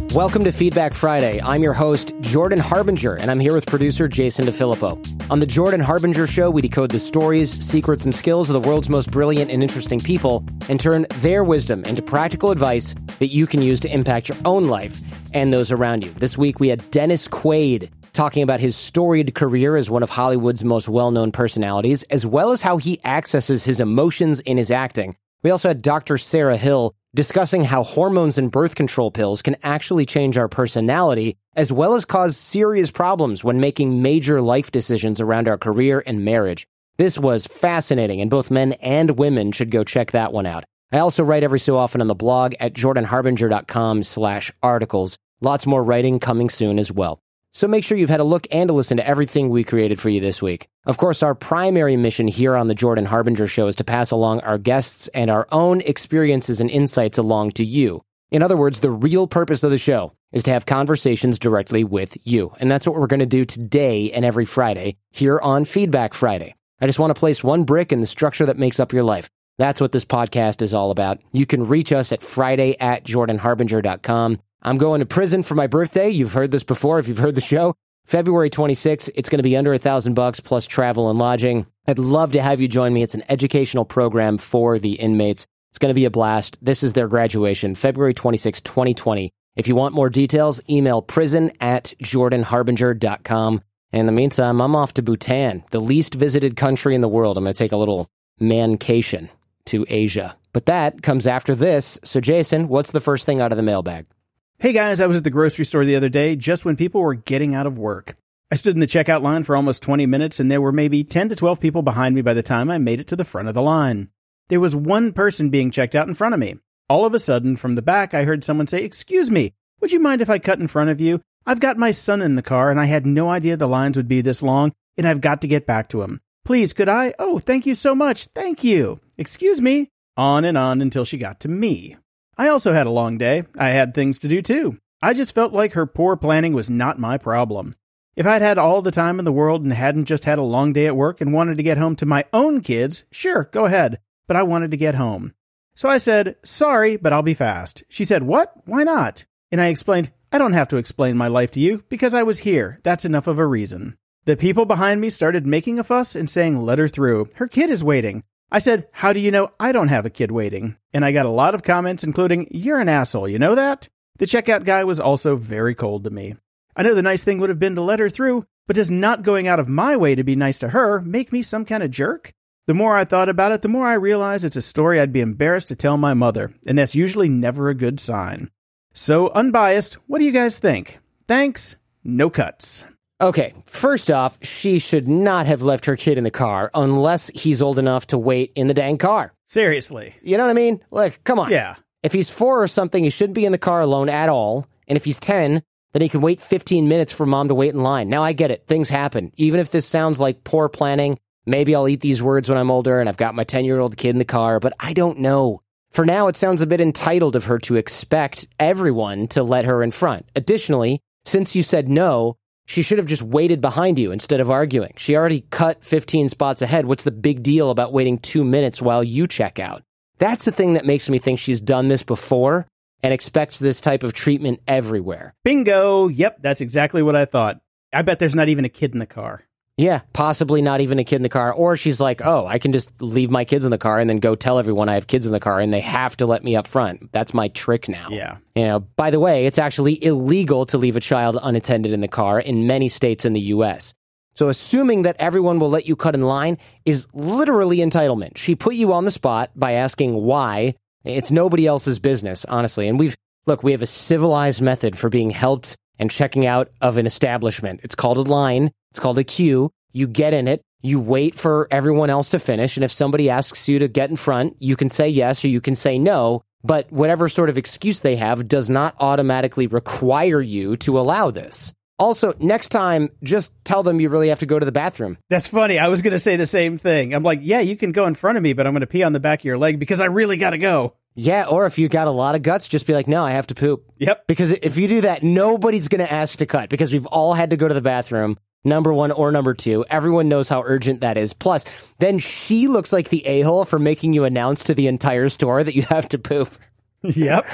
Welcome to Feedback Friday. I'm your host, Jordan Harbinger, and I'm here with producer Jason DeFilippo. On the Jordan Harbinger Show, we decode the stories, secrets, and skills of the world's most brilliant and interesting people and turn their wisdom into practical advice that you can use to impact your own life and those around you. This week, we had Dennis Quaid talking about his storied career as one of Hollywood's most well-known personalities, as well as how he accesses his emotions in his acting. We also had Dr. Sarah Hill discussing how hormones and birth control pills can actually change our personality, as well as cause serious problems when making major life decisions around our career and marriage. This was fascinating, and both men and women should go check that one out. I also write every so often on the blog at jordanharbinger.com/articles. Lots more writing coming soon as well. So make sure you've had a look and a listen to everything we created for you this week. Of course, our primary mission here on the Jordan Harbinger Show is to pass along our guests and our own experiences and insights along to you. In other words, the real purpose of the show is to have conversations directly with you. And that's what we're going to do today and every Friday here on Feedback Friday. I just want to place one brick in the structure that makes up your life. That's what this podcast is all about. You can reach us at friday@jordanharbinger.com. I'm going to prison for my birthday. You've heard this before if you've heard the show. February 26th, it's going to be under $1,000 plus travel and lodging. I'd love to have you join me. It's an educational program for the inmates. It's going to be a blast. This is their graduation, February 26, 2020. If you want more details, email prison@jordanharbinger.com. In the meantime, I'm off to Bhutan, the least visited country in the world. I'm going to take a little mancation to Asia. But that comes after this. So Jason, what's the first thing out of the mailbag? Hey guys, I was at the grocery store the other day just when people were getting out of work. I stood in the checkout line for almost 20 minutes and there were maybe 10 to 12 people behind me by the time I made it to the front of the line. There was one person being checked out in front of me. All of a sudden, from the back, I heard someone say, "Excuse me, would you mind if I cut in front of you? I've got my son in the car and I had no idea the lines would be this long and I've got to get back to him. Please, could I? Oh, thank you so much. Thank you. Excuse me." On and on until she got to me. I also had a long day. I had things to do too. I just felt like her poor planning was not my problem. If I'd had all the time in the world and hadn't just had a long day at work and wanted to get home to my own kids, sure, go ahead. But I wanted to get home. So I said, "Sorry, but I'll be fast." She said, "What? Why not?" And I explained, "I don't have to explain my life to you because I was here. That's enough of a reason." The people behind me started making a fuss and saying, "Let her through. Her kid is waiting." I said, "How do you know I don't have a kid waiting?" And I got a lot of comments, including, "You're an asshole, you know that?" The checkout guy was also very cold to me. I know the nice thing would have been to let her through, but does not going out of my way to be nice to her make me some kind of jerk? The more I thought about it, the more I realized it's a story I'd be embarrassed to tell my mother, and that's usually never a good sign. So, unbiased, what do you guys think? Thanks, no cuts. Okay, first off, she should not have left her kid in the car unless he's old enough to wait in the dang car. Seriously. You know what I mean? Like, come on. Yeah. If he's 4 or something, he shouldn't be in the car alone at all. And if he's 10, then he can wait 15 minutes for mom to wait in line. Now, I get it. Things happen. Even if this sounds like poor planning, maybe I'll eat these words when I'm older and I've got my 10-year-old kid in the car, but I don't know. For now, it sounds a bit entitled of her to expect everyone to let her in front. Additionally, since you said no, she should have just waited behind you instead of arguing. She already cut 15 spots ahead. What's the big deal about waiting 2 minutes while you check out? That's the thing that makes me think she's done this before and expects this type of treatment everywhere. Bingo. Yep, that's exactly what I thought. I bet there's not even a kid in the car. Yeah, possibly not even a kid in the car. Or she's like, "Oh, I can just leave my kids in the car and then go tell everyone I have kids in the car and they have to let me up front. That's my trick now." Yeah. You know, by the way, it's actually illegal to leave a child unattended in the car in many states in the U.S. So assuming that everyone will let you cut in line is literally entitlement. She put you on the spot by asking why. It's nobody else's business, honestly. And we have a civilized method for being helped and checking out of an establishment. It's called a line. It's called a queue. You get in it. You wait for everyone else to finish. And if somebody asks you to get in front, you can say yes or you can say no. But whatever sort of excuse they have does not automatically require you to allow this. Also, next time, just tell them you really have to go to the bathroom. That's funny. I was going to say the same thing. I'm like, yeah, you can go in front of me, but I'm going to pee on the back of your leg because I really got to go. Yeah, or if you got a lot of guts, just be like, "No, I have to poop." Yep. Because if you do that, nobody's going to ask to cut because we've all had to go to the bathroom, number one or number two. Everyone knows how urgent that is. Plus, then she looks like the a-hole for making you announce to the entire store that you have to poop. Yep.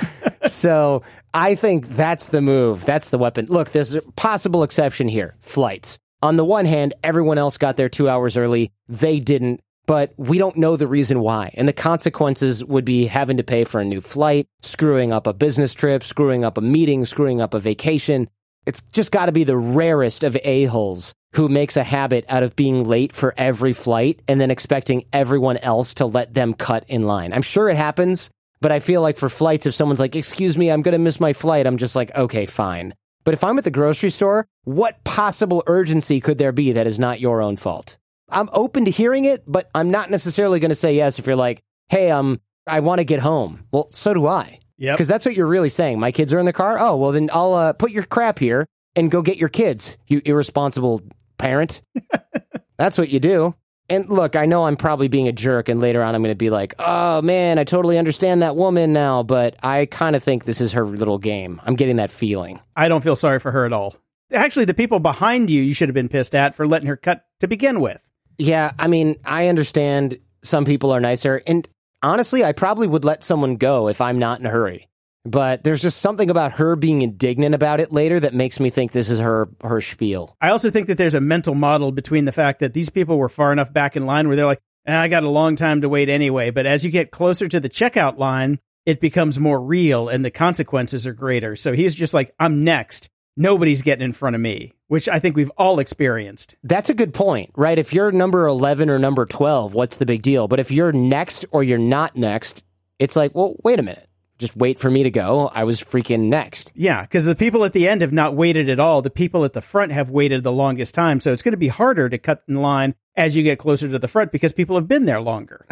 So I think that's the move. That's the weapon. Look, there's a possible exception here. Flights. On the one hand, everyone else got there 2 hours early. They didn't. But we don't know the reason why. And the consequences would be having to pay for a new flight, screwing up a business trip, screwing up a meeting, screwing up a vacation. It's just got to be the rarest of a-holes who makes a habit out of being late for every flight and then expecting everyone else to let them cut in line. I'm sure it happens, but I feel like for flights, if someone's like, excuse me, I'm going to miss my flight, I'm just like, okay, fine. But if I'm at the grocery store, what possible urgency could there be that is not your own fault? I'm open to hearing it, but I'm not necessarily going to say yes if you're like, hey, I want to get home. Well, so do I. Yep. Because that's what you're really saying. My kids are in the car. Oh, well, then I'll put your crap here and go get your kids, you irresponsible parent. That's what you do. And look, I know I'm probably being a jerk, and later on I'm going to be like, oh, man, I totally understand that woman now, but I kind of think this is her little game. I'm getting that feeling. I don't feel sorry for her at all. Actually, the people behind you should have been pissed at for letting her cut to begin with. Yeah, I mean, I understand some people are nicer, and honestly, I probably would let someone go if I'm not in a hurry. But there's just something about her being indignant about it later that makes me think this is her spiel. I also think that there's a mental model between the fact that these people were far enough back in line where they're like, I got a long time to wait anyway. But as you get closer to the checkout line, it becomes more real and the consequences are greater. So he's just like, I'm next. Nobody's getting in front of me, which I think we've all experienced. That's a good point, right? If you're number 11 or number 12, what's the big deal? But if you're next or you're not next, it's like, well, wait a minute. Just wait for me to go. I was freaking next. Yeah, because the people at the end have not waited at all. The people at the front have waited the longest time. So it's going to be harder to cut in line as you get closer to the front because people have been there longer.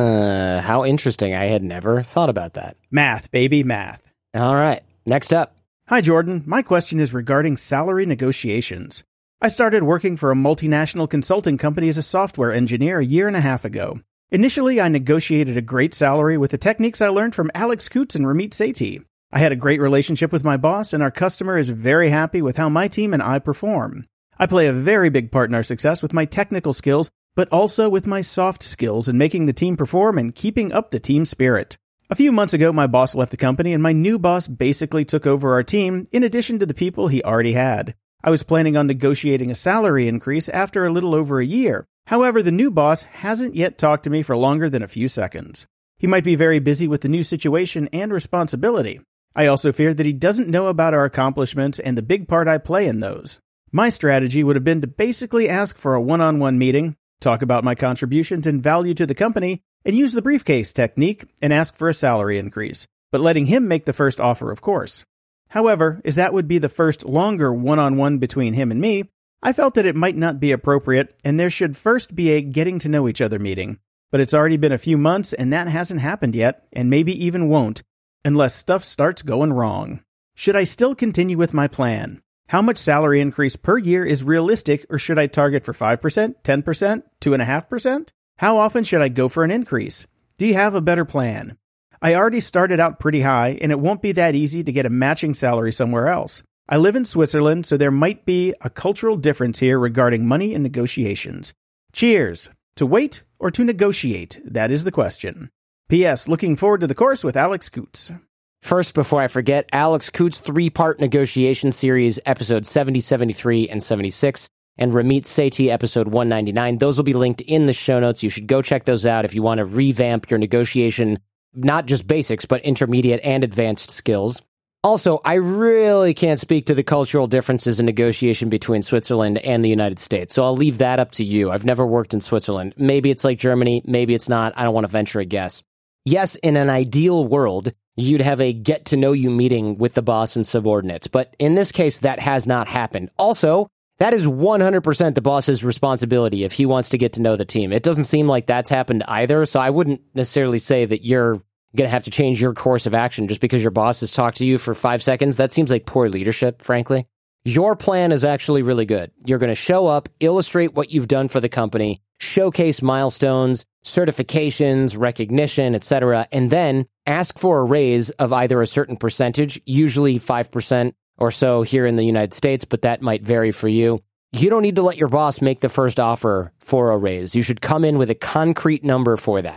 How interesting. I had never thought about that. Math, baby, math. All right. Next up. Hi, Jordan. My question is regarding salary negotiations. I started working for a multinational consulting company as a software engineer a year and a half ago. Initially, I negotiated a great salary with the techniques I learned from Alex Kutz and Ramit Sethi. I had a great relationship with my boss, and our customer is very happy with how my team and I perform. I play a very big part in our success with my technical skills, but also with my soft skills in making the team perform and keeping up the team spirit. A few months ago, my boss left the company, and my new boss basically took over our team, in addition to the people he already had. I was planning on negotiating a salary increase after a little over a year. However, the new boss hasn't yet talked to me for longer than a few seconds. He might be very busy with the new situation and responsibility. I also fear that he doesn't know about our accomplishments and the big part I play in those. My strategy would have been to basically ask for a one-on-one meeting, talk about my contributions and value to the company, and use the briefcase technique and ask for a salary increase, but letting him make the first offer, of course. However, as that would be the first longer one-on-one between him and me, I felt that it might not be appropriate, and there should first be a getting-to-know-each-other meeting. But it's already been a few months, and that hasn't happened yet, and maybe even won't, unless stuff starts going wrong. Should I still continue with my plan? How much salary increase per year is realistic, or should I target for 5%, 10%, 2.5%? How often should I go for an increase? Do you have a better plan? I already started out pretty high, and it won't be that easy to get a matching salary somewhere else. I live in Switzerland, so there might be a cultural difference here regarding money and negotiations. Cheers! To wait or to negotiate? That is the question. P.S. Looking forward to the course with Alex Kutz. First, before I forget, Alex Kutz 3-part negotiation series, episodes 70, 73, and 76, and Ramit Sethi, episode 199. Those will be linked in the show notes. You should go check those out if you want to revamp your negotiation, not just basics, but intermediate and advanced skills. Also, I really can't speak to the cultural differences in negotiation between Switzerland and the United States, so I'll leave that up to you. I've never worked in Switzerland. Maybe it's like Germany, maybe it's not. I don't want to venture a guess. Yes, in an ideal world, you'd have a get-to-know-you meeting with the boss and subordinates, but in this case, that has not happened. Also, that is 100% the boss's responsibility if he wants to get to know the team. It doesn't seem like that's happened either, so I wouldn't necessarily say that you're going to have to change your course of action just because your boss has talked to you for 5 seconds. That seems like poor leadership, frankly. Your plan is actually really good. You're going to show up, illustrate what you've done for the company, showcase milestones, certifications, recognition, etc., and then ask for a raise of either a certain percentage, usually 5% or so here in the United States, but that might vary for you. You don't need to let your boss make the first offer for a raise. You should come in with a concrete number for that.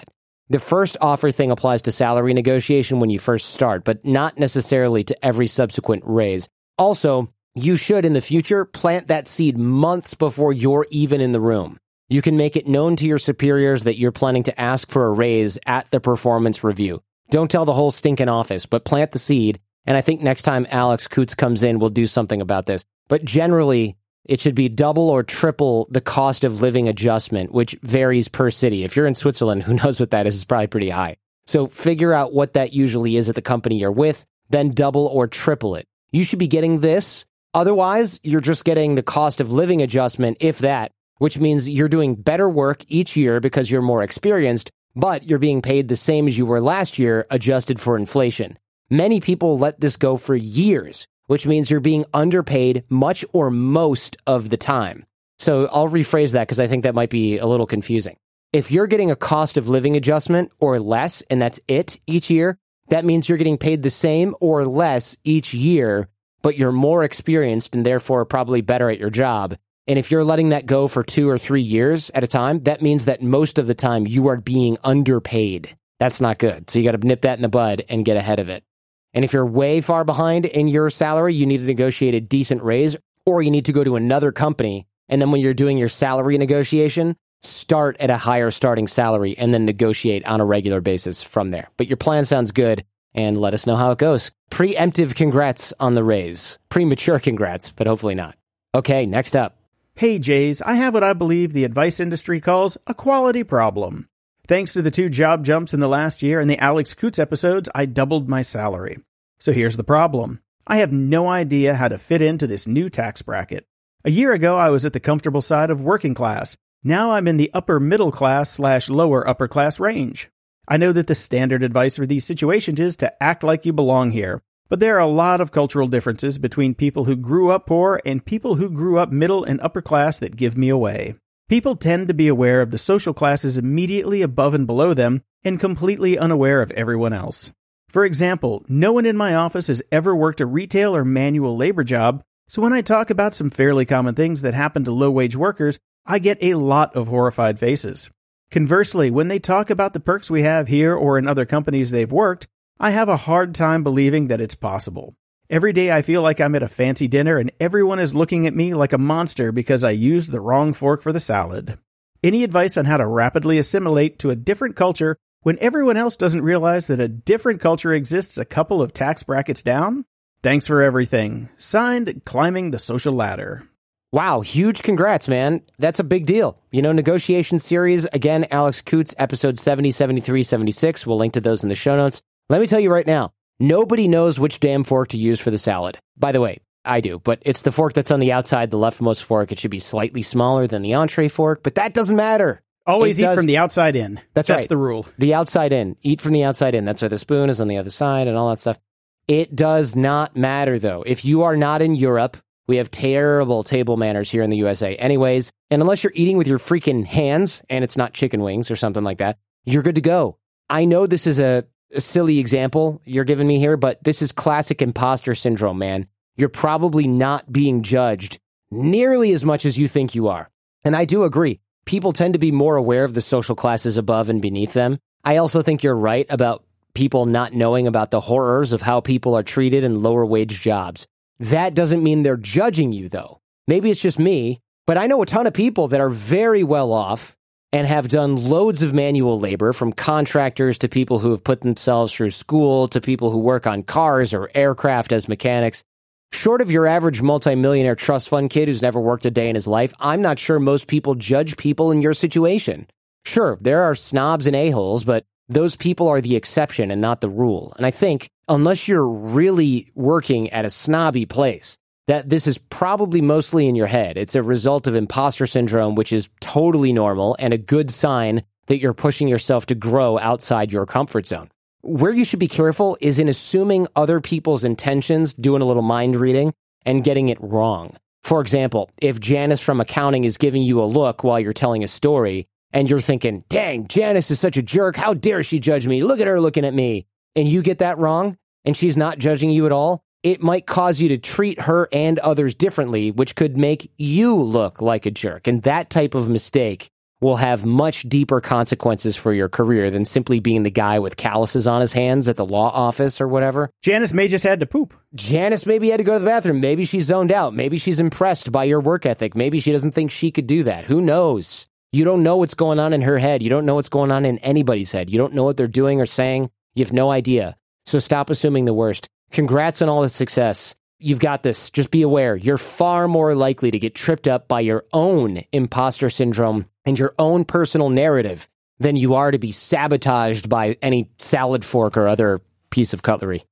The first offer thing applies to salary negotiation when you first start, but not necessarily to every subsequent raise. Also, you should, in the future, plant that seed months before you're even in the room. You can make it known to your superiors that you're planning to ask for a raise at the performance review. Don't tell the whole stinking office, but plant the seed. And I think next time Alex Coots comes in, we'll do something about this. But generally, it should be double or triple the cost of living adjustment, which varies per city. If you're in Switzerland, who knows what that is? It's probably pretty high. So figure out what that usually is at the company you're with, then double or triple it. You should be getting this. Otherwise, you're just getting the cost of living adjustment, if that, which means you're doing better work each year because you're more experienced, but you're being paid the same as you were last year, adjusted for inflation. Many people let this go for years, which means you're being underpaid much or most of the time. So I'll rephrase that because I think that might be a little confusing. If you're getting a cost of living adjustment or less, and that's it each year, that means you're getting paid the same or less each year, but you're more experienced and therefore probably better at your job. And if you're letting that go for 2 or 3 years at a time, that means that most of the time you are being underpaid. That's not good. So you got to nip that in the bud and get ahead of it. And if you're way far behind in your salary, you need to negotiate a decent raise, or you need to go to another company. And then when you're doing your salary negotiation, start at a higher starting salary and then negotiate on a regular basis from there. But your plan sounds good, and let us know how it goes. Preemptive congrats on the raise. Premature congrats, but hopefully not. Okay, next up. Hey Jays, I have what I believe the advice industry calls a quality problem. Thanks to the 2 job jumps in the last year and the Alex Coots episodes, I doubled my salary. So here's the problem. I have no idea how to fit into this new tax bracket. A year ago, I was at the comfortable side of working class. Now I'm in the upper middle class / lower upper class range. I know that the standard advice for these situations is to act like you belong here, but there are a lot of cultural differences between people who grew up poor and people who grew up middle and upper class that give me away. People tend to be aware of the social classes immediately above and below them and completely unaware of everyone else. For example, no one in my office has ever worked a retail or manual labor job, so when I talk about some fairly common things that happen to low-wage workers, I get a lot of horrified faces. Conversely, when they talk about the perks we have here or in other companies they've worked, I have a hard time believing that it's possible. Every day I feel like I'm at a fancy dinner and everyone is looking at me like a monster because I used the wrong fork for the salad. Any advice on how to rapidly assimilate to a different culture when everyone else doesn't realize that a different culture exists a couple of tax brackets down? Thanks for everything. Signed, Climbing the Social Ladder. Wow, huge congrats, man. That's a big deal. Negotiation series, again, Alex Coots, episode 70, 73, 76. We'll link to those in the show notes. Let me tell you right now, nobody knows which damn fork to use for the salad. By the way, I do, but it's the fork that's on the outside, the leftmost fork. It should be slightly smaller than the entree fork, but that doesn't matter. Always eat from the outside in. That's right. The rule. The outside in. Eat from the outside in. That's why the spoon is on the other side and all that stuff. It does not matter, though. If you are not in Europe, we have terrible table manners here in the USA anyways, and unless you're eating with your freaking hands, and it's not chicken wings or something like that, you're good to go. I know this is a silly example you're giving me here, but this is classic imposter syndrome, man. You're probably not being judged nearly as much as you think you are. And I do agree. People tend to be more aware of the social classes above and beneath them. I also think you're right about people not knowing about the horrors of how people are treated in lower wage jobs. That doesn't mean they're judging you, though. Maybe it's just me, but I know a ton of people that are very well off and have done loads of manual labor, from contractors to people who have put themselves through school to people who work on cars or aircraft as mechanics. Short of your average multimillionaire trust fund kid who's never worked a day in his life, I'm not sure most people judge people in your situation. Sure, there are snobs and a-holes, but those people are the exception and not the rule. And I think, unless you're really working at a snobby place, that this is probably mostly in your head. It's a result of imposter syndrome, which is totally normal and a good sign that you're pushing yourself to grow outside your comfort zone. Where you should be careful is in assuming other people's intentions, doing a little mind reading, and getting it wrong. For example, if Janice from accounting is giving you a look while you're telling a story, and you're thinking, dang, Janice is such a jerk, how dare she judge me, look at her looking at me, and you get that wrong, and she's not judging you at all, it might cause you to treat her and others differently, which could make you look like a jerk. And that type of mistake will have much deeper consequences for your career than simply being the guy with calluses on his hands at the law office or whatever. Janice may just had to poop. Janice maybe had to go to the bathroom. Maybe she's zoned out. Maybe she's impressed by your work ethic. Maybe she doesn't think she could do that. Who knows? You don't know what's going on in her head. You don't know what's going on in anybody's head. You don't know what they're doing or saying. You have no idea. So stop assuming the worst. Congrats on all the success. You've got this. Just be aware. You're far more likely to get tripped up by your own imposter syndrome and your own personal narrative than you are to be sabotaged by any salad fork or other piece of cutlery.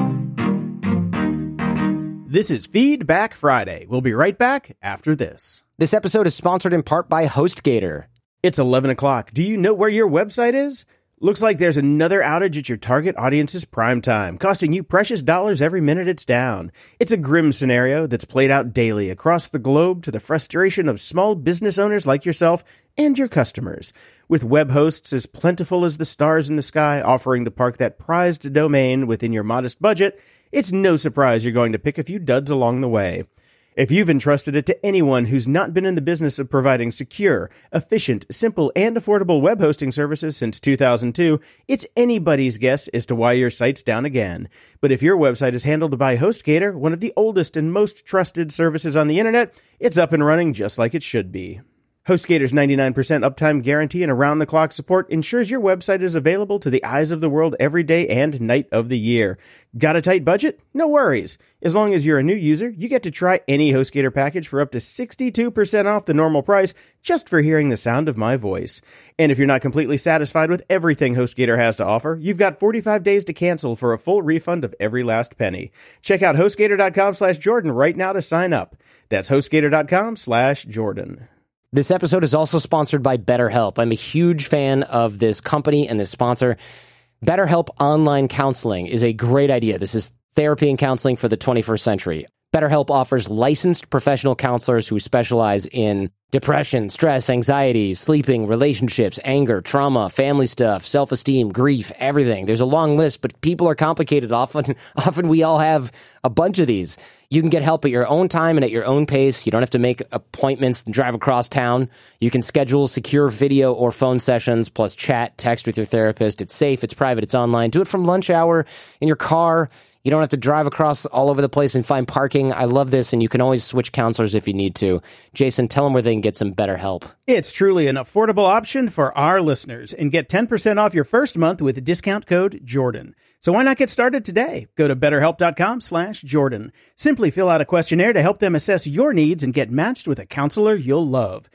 This is Feedback Friday. We'll be right back after this. This episode is sponsored in part by HostGator. It's 11 o'clock. Do you know where your website is? Looks like there's another outage at your target audience's prime time, costing you precious dollars every minute it's down. It's a grim scenario that's played out daily across the globe to the frustration of small business owners like yourself and your customers. With web hosts as plentiful as the stars in the sky offering to park that prized domain within your modest budget, it's no surprise you're going to pick a few duds along the way. If you've entrusted it to anyone who's not been in the business of providing secure, efficient, simple, and affordable web hosting services since 2002, it's anybody's guess as to why your site's down again. But if your website is handled by HostGator, one of the oldest and most trusted services on the internet, it's up and running just like it should be. HostGator's 99% uptime guarantee and around-the-clock support ensures your website is available to the eyes of the world every day and night of the year. Got a tight budget? No worries. As long as you're a new user, you get to try any HostGator package for up to 62% off the normal price just for hearing the sound of my voice. And if you're not completely satisfied with everything HostGator has to offer, you've got 45 days to cancel for a full refund of every last penny. Check out HostGator.com/Jordan right now to sign up. That's HostGator.com/Jordan. This episode is also sponsored by BetterHelp. I'm a huge fan of this company and this sponsor. BetterHelp Online Counseling is a great idea. This is therapy and counseling for the 21st century. BetterHelp offers licensed professional counselors who specialize in depression, stress, anxiety, sleeping, relationships, anger, trauma, family stuff, self-esteem, grief, everything. There's a long list, but people are complicated. Often we all have a bunch of these. You can get help at your own time and at your own pace. You don't have to make appointments and drive across town. You can schedule secure video or phone sessions, plus chat, text with your therapist. It's safe, it's private, it's online. Do it from lunch hour in your car. You don't have to drive across all over the place and find parking. I love this, and you can always switch counselors if you need to. Jason, tell them where they can get some better help. It's truly an affordable option for our listeners, and get 10% off your first month with the discount code Jordan. So why not get started today? Go to BetterHelp.com/Jordan. Simply fill out a questionnaire to help them assess your needs and get matched with a counselor you'll love.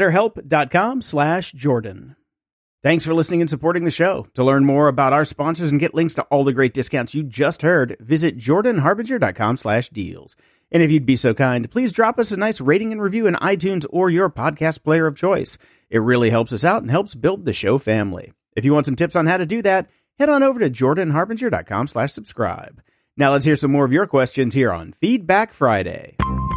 BetterHelp.com/Jordan. Thanks for listening and supporting the show. To learn more about our sponsors and get links to all the great discounts you just heard, visit JordanHarbinger.com/deals. And if you'd be so kind, please drop us a nice rating and review in iTunes or your podcast player of choice. It really helps us out and helps build the show family. If you want some tips on how to do that, head on over to JordanHarbinger.com/subscribe. Now let's hear some more of your questions here on Feedback Friday.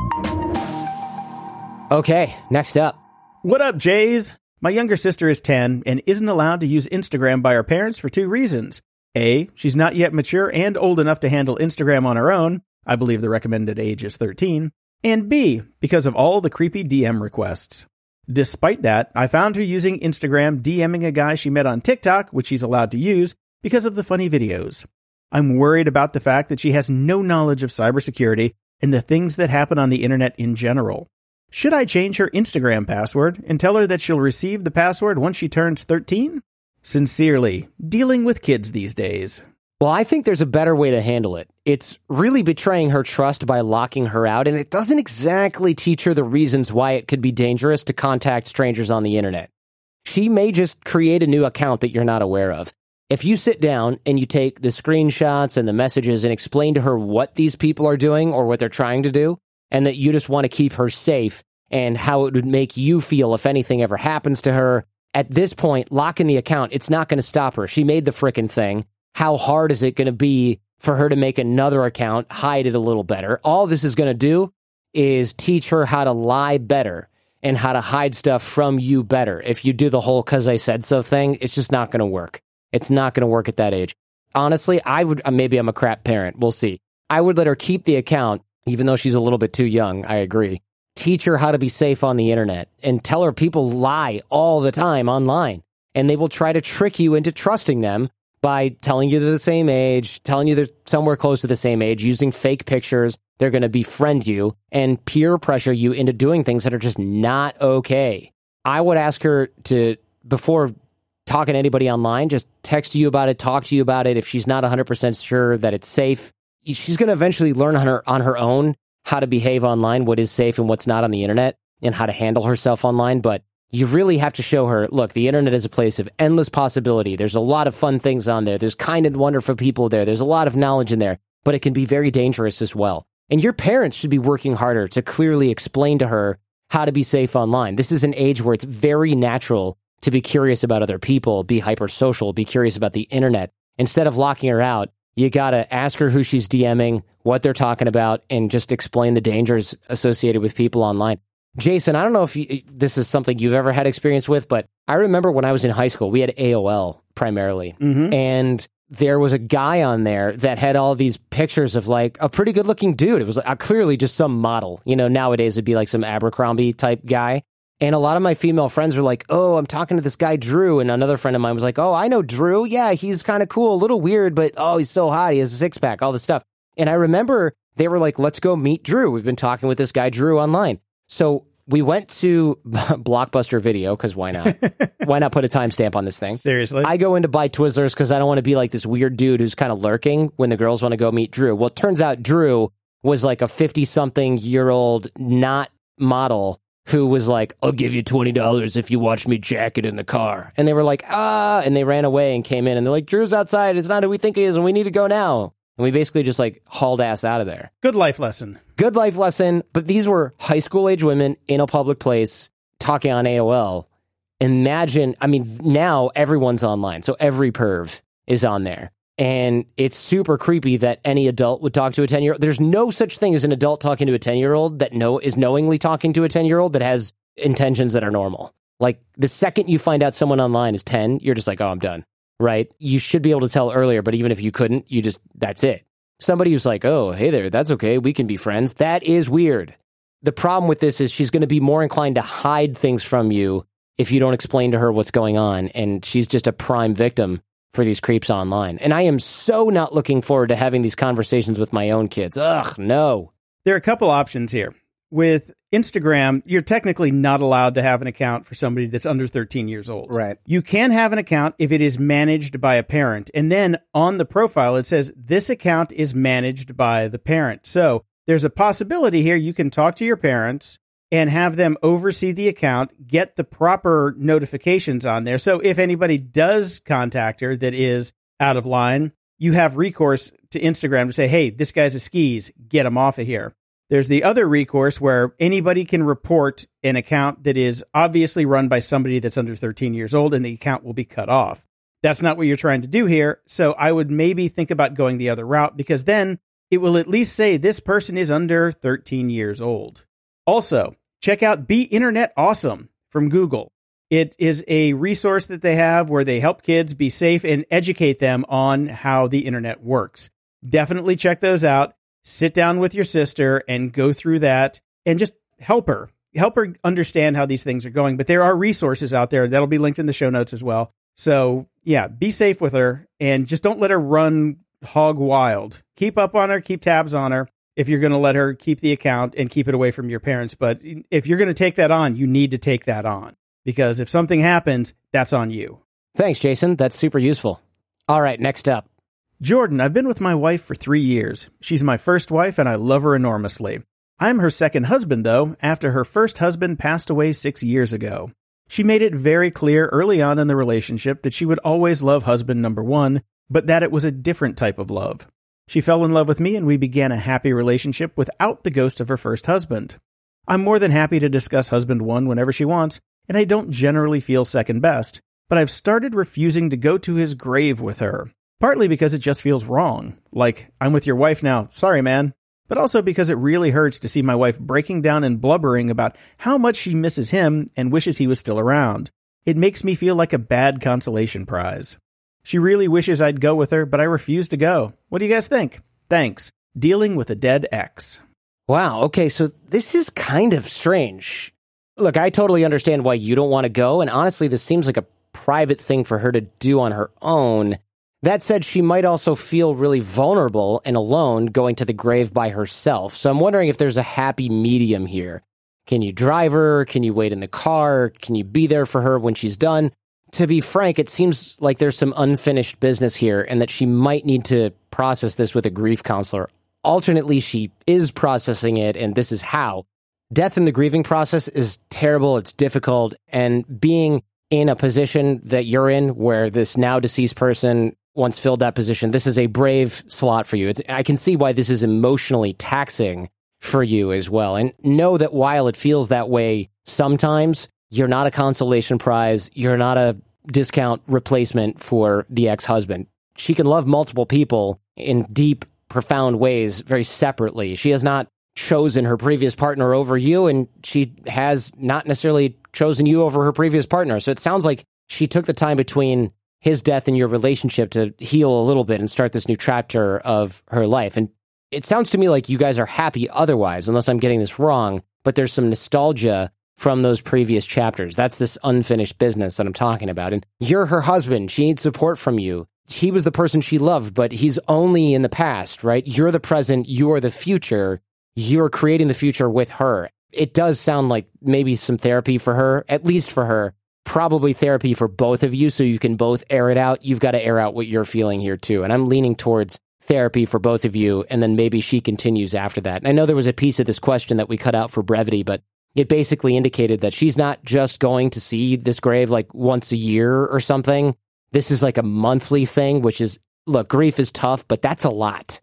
Okay, next up. What up, Jays? My younger sister is 10 and isn't allowed to use Instagram by her parents for two reasons. A, she's not yet mature and old enough to handle Instagram on her own. I believe the recommended age is 13. And B, because of all the creepy DM requests. Despite that, I found her using Instagram DMing a guy she met on TikTok, which she's allowed to use, because of the funny videos. I'm worried about the fact that she has no knowledge of cybersecurity and the things that happen on the internet in general. Should I change her Instagram password and tell her that she'll receive the password once she turns 13? Sincerely, dealing with kids these days. Well, I think there's a better way to handle it. It's really betraying her trust by locking her out, and it doesn't exactly teach her the reasons why it could be dangerous to contact strangers on the internet. She may just create a new account that you're not aware of. If you sit down and you take the screenshots and the messages and explain to her what these people are doing or what they're trying to do, and that you just want to keep her safe and how it would make you feel if anything ever happens to her, at this point, locking the account, it's not going to stop her. She made the frickin' thing. How hard is it going to be for her to make another account, hide it a little better? All this is going to do is teach her how to lie better and how to hide stuff from you better. If you do the whole 'cause I said so thing, it's just not going to work. It's not going to work at that age. Honestly, maybe I'm a crap parent. We'll see. I would let her keep the account, even though she's a little bit too young. I agree. teach her how to be safe on the internet and tell her people lie all the time online. And they will try to trick you into trusting them by telling you they're the same age, telling you they're somewhere close to the same age, using fake pictures. They're going to befriend you and peer pressure you into doing things that are just not okay. I would ask her to, before talking to anybody online, just text you about it, talk to you about it. If she's not 100% sure that it's safe, she's going to eventually learn on her own how to behave online, what is safe and what's not on the internet, and how to handle herself online. But you really have to show her, look, the internet is a place of endless possibility. There's a lot of fun things on there. There's kind and wonderful people there. There's a lot of knowledge in there, but it can be very dangerous as well. And your parents should be working harder to clearly explain to her how to be safe online. This is an age where it's very natural to be curious about other people, be hypersocial, be curious about the internet. Instead of locking her out, you got to ask her who she's DMing, what they're talking about, and just explain the dangers associated with people online. Jason, I don't know if this is something you've ever had experience with, but I remember when I was in high school, we had AOL primarily. And there was a guy on there that had all these pictures of like a pretty good looking dude. It was clearly just some model. You know, nowadays it'd be like some Abercrombie type guy. And a lot of my female friends were like, oh, I'm talking to this guy, Drew. And another friend of mine was like, oh, I know Drew. Yeah, he's kind of cool, a little weird, but oh, he's so hot. He has a six pack, all this stuff. And I remember they were like, let's go meet Drew. We've been talking with this guy, Drew, online. So we went to Blockbuster Video, because why not? Why not put a timestamp on this thing? Seriously? I go in to buy Twizzlers because I don't want to be like this weird dude who's kind of lurking when the girls want to go meet Drew. Well, it turns out Drew was like a 50-something-year-old not model who was like, I'll give you $20 if you watch me jack it in the car. And they were like, and they ran away and came in. And they're like, Drew's outside. It's not who we think he is, and we need to go now. And we basically just like hauled ass out of there. Good life lesson. Good life lesson. But these were high school age women in a public place talking on AOL. Imagine, I mean, now everyone's online. So every perv is on there. And it's super creepy that any adult would talk to a 10-year-old. There's no such thing as an adult talking to a 10-year-old that is knowingly talking to a 10-year-old that has intentions that are normal. Like the second you find out someone online is 10, you're just like, oh, I'm done. Right? You should be able to tell earlier, but even if you couldn't, that's it. Somebody who's like, oh, hey there, that's okay, we can be friends. That is weird. The problem with this is she's going to be more inclined to hide things from you if you don't explain to her what's going on, and she's just a prime victim for these creeps online. And I am so not looking forward to having these conversations with my own kids. Ugh, no. There are a couple options here. With Instagram, you're technically not allowed to have an account for somebody that's under 13 years old. Right. You can have an account if it is managed by a parent. And then on the profile, it says this account is managed by the parent. So there's a possibility here you can talk to your parents and have them oversee the account, get the proper notifications on there. So if anybody does contact her that is out of line, you have recourse to Instagram to say, hey, this guy's a skis, get him off of here. There's the other recourse where anybody can report an account that is obviously run by somebody that's under 13 years old, and the account will be cut off. That's not what you're trying to do here. So I would maybe think about going the other route, because then it will at least say this person is under 13 years old. Also, check out Be Internet Awesome from Google. It is a resource that they have where they help kids be safe and educate them on how the internet works. Definitely check those out. Sit down with your sister and go through that and just help her understand how these things are going. But there are resources out there that'll be linked in the show notes as well. So yeah, be safe with her and just don't let her run hog wild. Keep up on her, keep tabs on her if you're going to let her keep the account and keep it away from your parents. But if you're going to take that on, you need to take that on, because if something happens, that's on you. Thanks, Jason. That's super useful. All right, next up. Jordan, I've been with my wife for 3 years. She's my first wife, and I love her enormously. I'm her second husband, though, after her first husband passed away 6 years ago. She made it very clear early on in the relationship that she would always love husband number one, but that it was a different type of love. She fell in love with me, and we began a happy relationship without the ghost of her first husband. I'm more than happy to discuss husband one whenever she wants, and I don't generally feel second best, but I've started refusing to go to his grave with her. Partly because it just feels wrong. Like, I'm with your wife now, sorry man. But also because it really hurts to see my wife breaking down and blubbering about how much she misses him and wishes he was still around. It makes me feel like a bad consolation prize. She really wishes I'd go with her, but I refuse to go. What do you guys think? Thanks. Dealing with a dead ex. Wow. Okay. So this is kind of strange. Look, I totally understand why you don't want to go. And honestly, this seems like a private thing for her to do on her own. That said, she might also feel really vulnerable and alone going to the grave by herself. So I'm wondering if there's a happy medium here. Can you drive her? Can you wait in the car? Can you be there for her when she's done? To be frank, it seems like there's some unfinished business here and that she might need to process this with a grief counselor. Alternately, she is processing it, and this is how. Death in the grieving process is terrible, it's difficult, and being in a position that you're in where this now deceased person once filled that position, this is a brave slot for you. I can see why this is emotionally taxing for you as well. And know that while it feels that way sometimes, you're not a consolation prize. You're not a discount replacement for the ex-husband. She can love multiple people in deep, profound ways very separately. She has not chosen her previous partner over you, and she has not necessarily chosen you over her previous partner. So it sounds like she took the time between his death and your relationship to heal a little bit and start this new chapter of her life. And it sounds to me like you guys are happy otherwise, unless I'm getting this wrong, but there's some nostalgia from those previous chapters. That's this unfinished business that I'm talking about. And you're her husband. She needs support from you. He was the person she loved, but he's only in the past, right? You're the present. You're the future. You're creating the future with her. It does sound like maybe some therapy for her, at least for her. Probably therapy for both of you so you can both air it out. You've got to air out what you're feeling here too. And I'm leaning towards therapy for both of you, and then maybe she continues after that. And I know there was a piece of this question that we cut out for brevity, but it basically indicated that she's not just going to see this grave like once a year or something. This is like a monthly thing, which is, look, grief is tough, but that's a lot.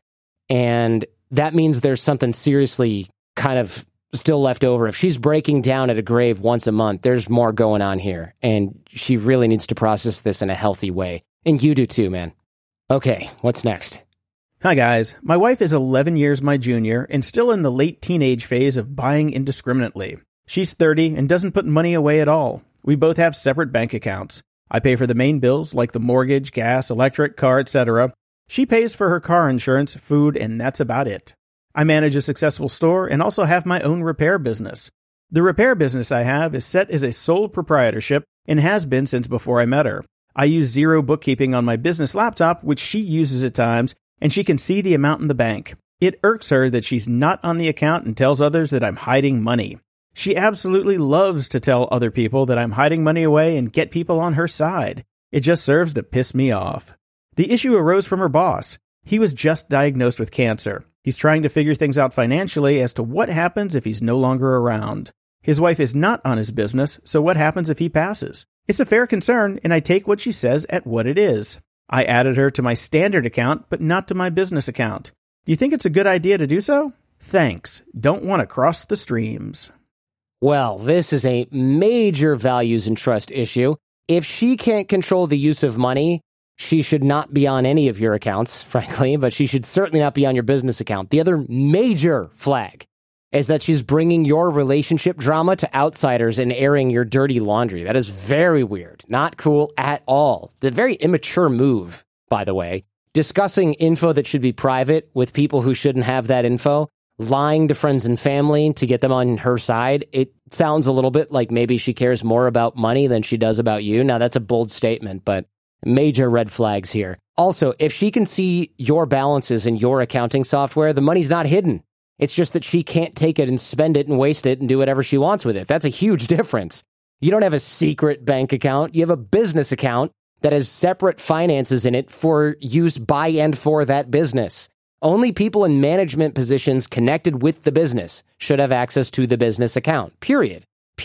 And that means there's something seriously kind of still left over. If she's breaking down at a grave once a month, there's more going on here. And she really needs to process this in a healthy way. And you do too, man. Okay, what's next? Hi guys, my wife is 11 years my junior and still in the late teenage phase of buying indiscriminately. She's 30 and doesn't put money away at all. We both have separate bank accounts. I pay for the main bills like the mortgage, gas, electric, car, etc. She pays for her car insurance, food, and that's about it. I manage a successful store and also have my own repair business. The repair business I have is set as a sole proprietorship and has been since before I met her. I use Xero bookkeeping on my business laptop, which she uses at times, and she can see the amount in the bank. It irks her that she's not on the account and tells others that I'm hiding money. She absolutely loves to tell other people that I'm hiding money away and get people on her side. It just serves to piss me off. The issue arose from her boss. He was just diagnosed with cancer. He's trying to figure things out financially as to what happens if he's no longer around. His wife is not on his business, so what happens if he passes? It's a fair concern, and I take what she says at what it is. I added her to my standard account, but not to my business account. Do you think it's a good idea to do so? Thanks. Don't want to cross the streams. Well, this is a major values and trust issue. If she can't control the use of money, she should not be on any of your accounts, frankly, but she should certainly not be on your business account. The other major flag is that she's bringing your relationship drama to outsiders and airing your dirty laundry. That is very weird. Not cool at all. The very immature move, by the way. Discussing info that should be private with people who shouldn't have that info. Lying to friends and family to get them on her side. It sounds a little bit like maybe she cares more about money than she does about you. Now, that's a bold statement, but major red flags here. Also, if she can see your balances in your accounting software, the money's not hidden. It's just that she can't take it and spend it and waste it and do whatever she wants with it. That's a huge difference. You don't have a secret bank account. You have a business account that has separate finances in it for use by and for that business. Only people in management positions connected with the business should have access to the business account. Period.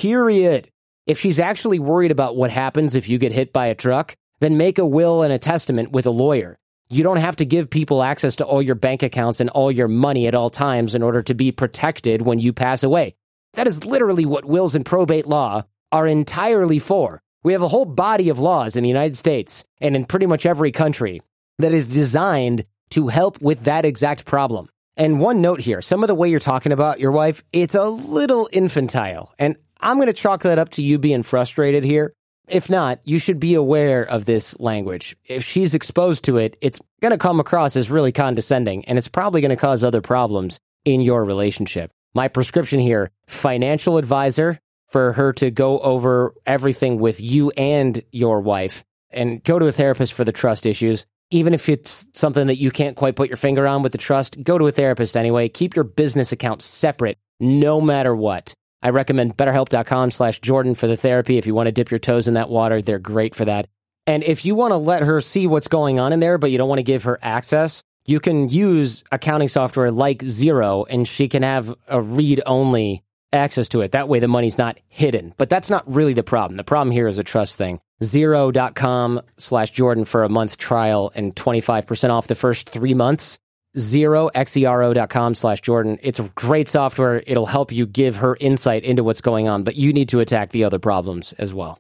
If she's actually worried about what happens if you get hit by a truck, then make a will and a testament with a lawyer. You don't have to give people access to all your bank accounts and all your money at all times in order to be protected when you pass away. That is literally what wills and probate law are entirely for. We have a whole body of laws in the United States and in pretty much every country that is designed to help with that exact problem. And one note here, some of the way you're talking about your wife, it's a little infantile. And I'm going to chalk that up to you being frustrated here. If not, you should be aware of this language. If she's exposed to it, it's going to come across as really condescending, and it's probably going to cause other problems in your relationship. My prescription here, financial advisor for her to go over everything with you and your wife, and go to a therapist for the trust issues. Even if it's something that you can't quite put your finger on with the trust, go to a therapist anyway. Keep your business account separate no matter what. I recommend BetterHelp.com/Jordan for the therapy. If you want to dip your toes in that water, they're great for that. And if you want to let her see what's going on in there, but you don't want to give her access, you can use accounting software like Xero, and she can have a read-only access to it. That way the money's not hidden. But that's not really the problem. The problem here is a trust thing. Xero.com/Jordan for a month trial and 25% off the first 3 months. Xero.com/Jordan. It's a great software. It'll help you give her insight into what's going on, but you need to attack the other problems as well.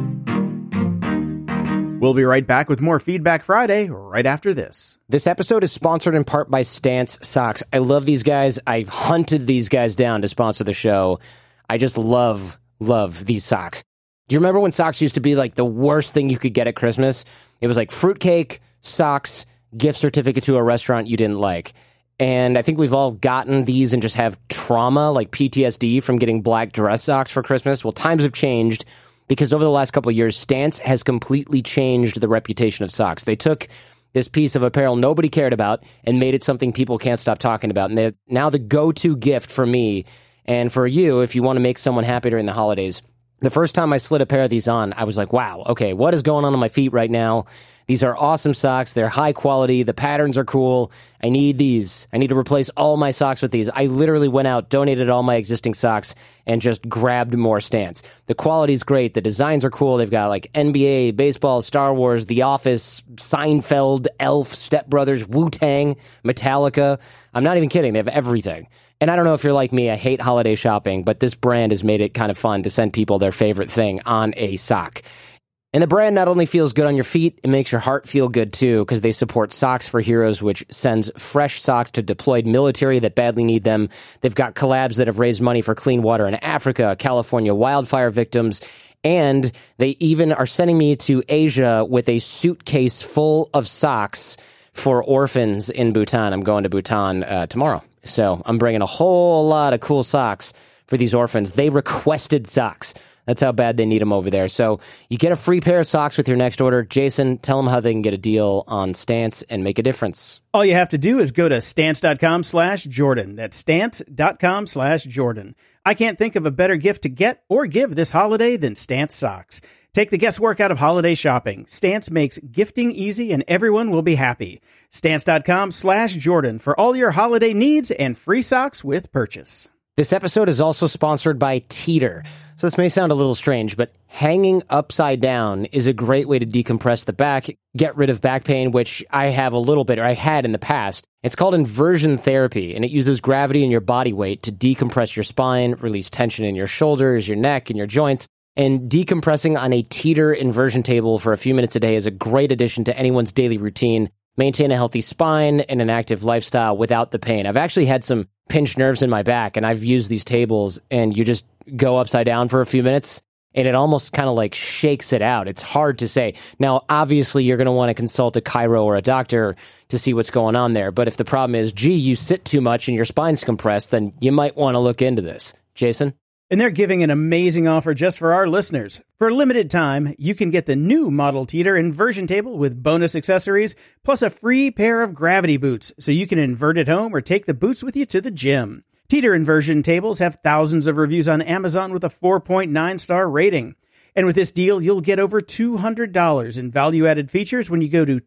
We'll be right back with more Feedback Friday right after this. This episode is sponsored in part by Stance Socks. I love these guys. I hunted these guys down to sponsor the show. I just love these socks. Do you remember when socks used to be like the worst thing you could get at Christmas? It was like fruitcake, socks, gift certificate to a restaurant you didn't like. And I think we've all gotten these and just have trauma, like PTSD from getting black dress socks for Christmas. Well, times have changed, because over the last couple of years, Stance has completely changed the reputation of socks. They took this piece of apparel nobody cared about and made it something people can't stop talking about. And they're now the go-to gift for me and for you if you want to make someone happy during the holidays. The first time I slid a pair of these on, I was like, wow, okay, what is going on my feet right now? These are awesome socks. They're high quality. The patterns are cool. I need these. I need to replace all my socks with these. I literally went out, donated all my existing socks, and just grabbed more Stance. The quality's great. The designs are cool. They've got like NBA, baseball, Star Wars, The Office, Seinfeld, Elf, Step Brothers, Wu-Tang, Metallica. I'm not even kidding. They have everything. And I don't know if you're like me, I hate holiday shopping, but this brand has made it kind of fun to send people their favorite thing on a sock. And the brand not only feels good on your feet, it makes your heart feel good too, because they support Socks for Heroes, which sends fresh socks to deployed military that badly need them. They've got collabs that have raised money for clean water in Africa, California wildfire victims, and they even are sending me to Asia with a suitcase full of socks for orphans in Bhutan. I'm going to Bhutan tomorrow. So I'm bringing a whole lot of cool socks for these orphans. They requested socks. That's how bad they need them over there. So you get a free pair of socks with your next order. Jason, tell them how they can get a deal on Stance and make a difference. All you have to do is go to stance.com/Jordan. That's stance.com/Jordan. I can't think of a better gift to get or give this holiday than Stance socks. Take the guesswork out of holiday shopping. Stance makes gifting easy and everyone will be happy. Stance.com/Jordan for all your holiday needs and free socks with purchase. This episode is also sponsored by Teeter. So this may sound a little strange, but hanging upside down is a great way to decompress the back, get rid of back pain, which I have a little bit, or I had in the past. It's called inversion therapy, and it uses gravity and your body weight to decompress your spine, release tension in your shoulders, your neck, and your joints. And decompressing on a Teeter inversion table for a few minutes a day is a great addition to anyone's daily routine. Maintain a healthy spine and an active lifestyle without the pain. I've actually had some pinched nerves in my back, and I've used these tables, and you just go upside down for a few minutes, and it almost kind of like shakes it out. It's hard to say. Now, obviously, you're going to want to consult a chiro or a doctor to see what's going on there. But if the problem is, gee, you sit too much and your spine's compressed, then you might want to look into this. Jason? And they're giving an amazing offer just for our listeners. For a limited time, you can get the new Model Teeter inversion table with bonus accessories, plus a free pair of gravity boots, so you can invert at home or take the boots with you to the gym. Teeter inversion tables have thousands of reviews on Amazon with a 4.9-star rating. And with this deal, you'll get over $200 in value-added features when you go to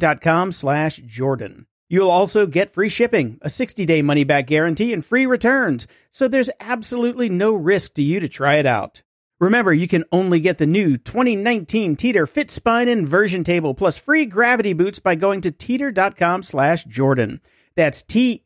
teeter.com/Jordan. You'll also get free shipping, a 60-day money-back guarantee, and free returns, so there's absolutely no risk to you to try it out. Remember, you can only get the new 2019 Teeter Fit Spine Inversion Table plus free gravity boots by going to teeter.com/Jordan. That's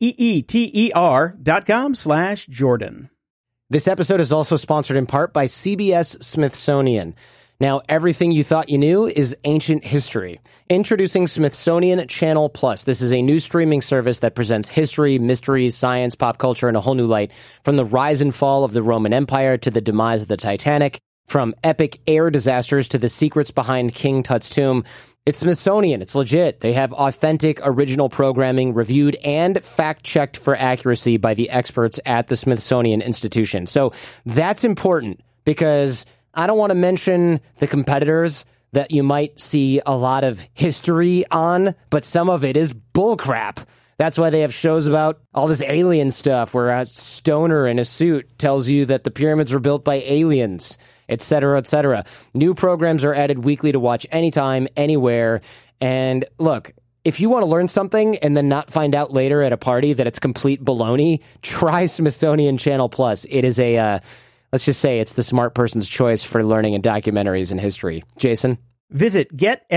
TEETER.com/Jordan. This episode is also sponsored in part by CBS Smithsonian. Now, everything you thought you knew is ancient history. Introducing Smithsonian Channel Plus. This is a new streaming service that presents history, mysteries, science, pop culture in a whole new light. From the rise and fall of the Roman Empire to the demise of the Titanic, From epic air disasters to the secrets behind King Tut's tomb, it's Smithsonian. It's legit. They have authentic, original programming reviewed and fact-checked for accuracy by the experts at the Smithsonian Institution. So that's important because I don't want to mention the competitors that you might see a lot of history on, but some of it is bullcrap. That's why they have shows about all this alien stuff where a stoner in a suit tells you that the pyramids were built by aliens, etc., etc. New programs are added weekly to watch anytime, anywhere. And look, if you want to learn something and then not find out later at a party that it's complete baloney, try Smithsonian Channel Plus. It is let's just say it's the smart person's choice for learning in documentaries and history. Jason? Visit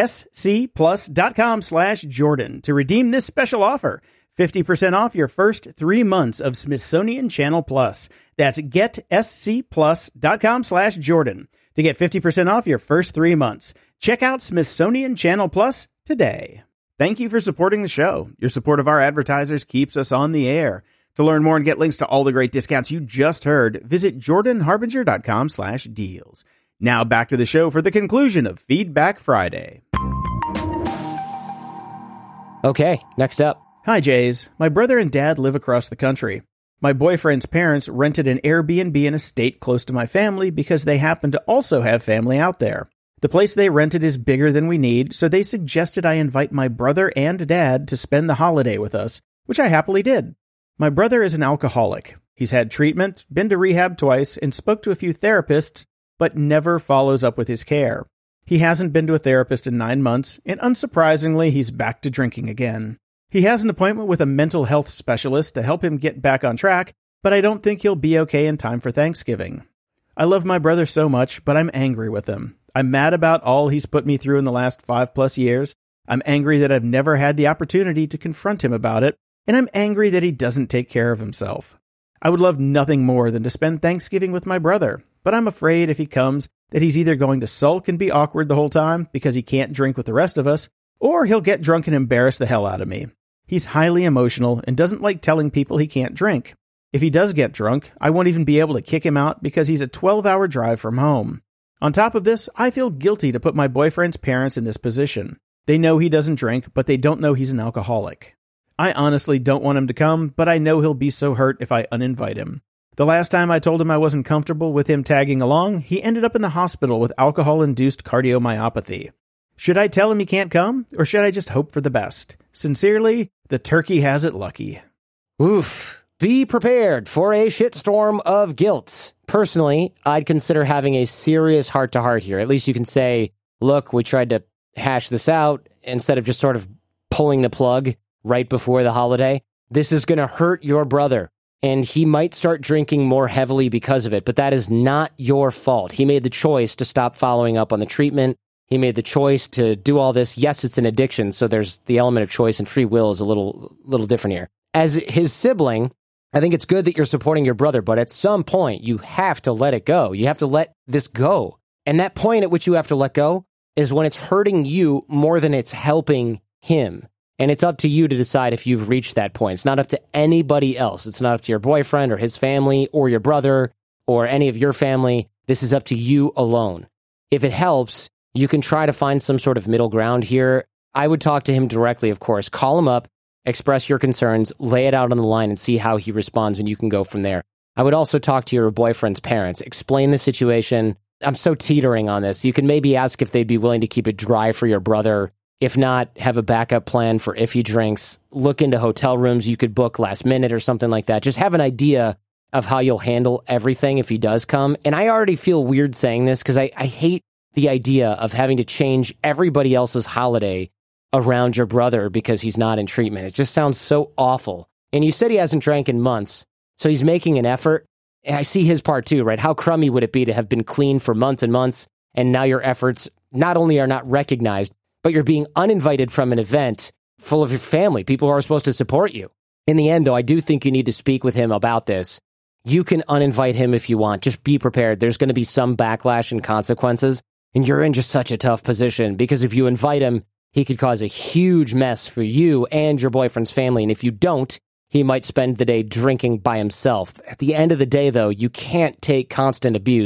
getscplus.com/Jordan to redeem this special offer. 50% off your first 3 months of Smithsonian Channel Plus. That's getscplus.com/Jordan to get 50% off your first 3 months. Check out Smithsonian Channel Plus today. Thank you for supporting the show. Your support of our advertisers keeps us on the air. To learn more and get links to all the great discounts you just heard, visit jordanharbinger.com/deals. Now back to the show for the conclusion of Feedback Friday. Okay, next up. Hi, Jays. My brother and dad live across the country. My boyfriend's parents rented an Airbnb in a state close to my family because they happen to also have family out there. The place they rented is bigger than we need, so they suggested I invite my brother and dad to spend the holiday with us, which I happily did. My brother is an alcoholic. He's had treatment, been to rehab twice, and spoke to a few therapists, but never follows up with his care. He hasn't been to a therapist in 9 months, and unsurprisingly, he's back to drinking again. He has an appointment with a mental health specialist to help him get back on track, but I don't think he'll be okay in time for Thanksgiving. I love my brother so much, but I'm angry with him. I'm mad about all he's put me through in the last 5+ years. I'm angry that I've never had the opportunity to confront him about it, and I'm angry that he doesn't take care of himself. I would love nothing more than to spend Thanksgiving with my brother, but I'm afraid if he comes that he's either going to sulk and be awkward the whole time because he can't drink with the rest of us, or he'll get drunk and embarrass the hell out of me. He's highly emotional and doesn't like telling people he can't drink. If he does get drunk, I won't even be able to kick him out because he's a 12-hour drive from home. On top of this, I feel guilty to put my boyfriend's parents in this position. They know he doesn't drink, but they don't know he's an alcoholic. I honestly don't want him to come, but I know he'll be so hurt if I uninvite him. The last time I told him I wasn't comfortable with him tagging along, he ended up in the hospital with alcohol-induced cardiomyopathy. Should I tell him he can't come, or should I just hope for the best? Sincerely, the turkey has it lucky. Oof. Be prepared for a shitstorm of guilt. Personally, I'd consider having a serious heart-to-heart here. At least you can say, look, we tried to hash this out instead of just sort of pulling the plug right before the holiday. This is going to hurt your brother, and he might start drinking more heavily because of it, but that is not your fault. He made the choice to stop following up on the treatment. He made the choice to do all this. Yes, it's an addiction, so there's the element of choice, and free will is a little different here. As his sibling, I think it's good that you're supporting your brother, but at some point, you have to let it go. You have to let this go. And that point at which you have to let go is when it's hurting you more than it's helping him. And it's up to you to decide if you've reached that point. It's not up to anybody else. It's not up to your boyfriend or his family or your brother or any of your family. This is up to you alone. If it helps, you can try to find some sort of middle ground here. I would talk to him directly, of course. Call him up, express your concerns, lay it out on the line, and see how he responds, and you can go from there. I would also talk to your boyfriend's parents. Explain the situation. I'm so teetering on this. You can maybe ask if they'd be willing to keep it dry for your brother. If not, have a backup plan for if he drinks. Look into hotel rooms you could book last minute or something like that. Just have an idea of how you'll handle everything if he does come. And I already feel weird saying this because I hate the idea of having to change everybody else's holiday around your brother because he's not in treatment. It just sounds so awful. And you said he hasn't drank in months, so he's making an effort. And I see his part too, right? How crummy would it be to have been clean for months and months, and now your efforts not only are not recognized, but you're being uninvited from an event full of your family, people who are supposed to support you. In the end, though, I do think you need to speak with him about this. You can uninvite him if you want. Just be prepared. There's going to be some backlash and consequences, and you're in just such a tough position because if you invite him, he could cause a huge mess for you and your boyfriend's family, and if you don't, he might spend the day drinking by himself. At the end of the day, though, you can't take constant abuse